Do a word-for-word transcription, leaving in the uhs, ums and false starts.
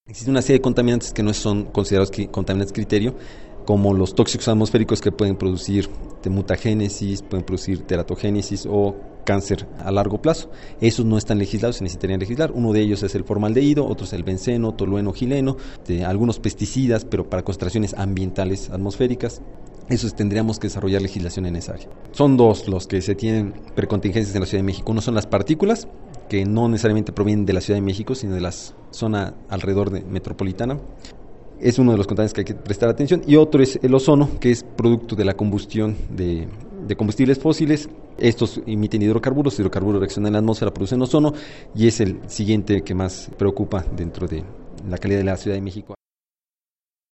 Existe una serie de contaminantes que no son considerados contaminantes criterio, como los tóxicos atmosféricos que pueden producir mutagénesis, pueden producir teratogénesis o cáncer a largo plazo. Esos no están legislados, se necesitarían legislar. Uno de ellos es el formaldehído, otro es el benceno, tolueno, gileno, de algunos pesticidas, pero para concentraciones ambientales atmosféricas. Esos tendríamos que desarrollar legislación en esa área. Son dos los que se tienen precontingencias en la Ciudad de México. Uno son las partículas, que no necesariamente provienen de la Ciudad de México, sino de la zona alrededor de metropolitana. Es uno de los contaminantes que hay que prestar atención. Y otro es el ozono, que es producto de la combustión de, de combustibles fósiles. Estos emiten hidrocarburos, hidrocarburos reaccionan en la atmósfera, producen ozono, y es el siguiente que más preocupa dentro de la calidad de la Ciudad de México.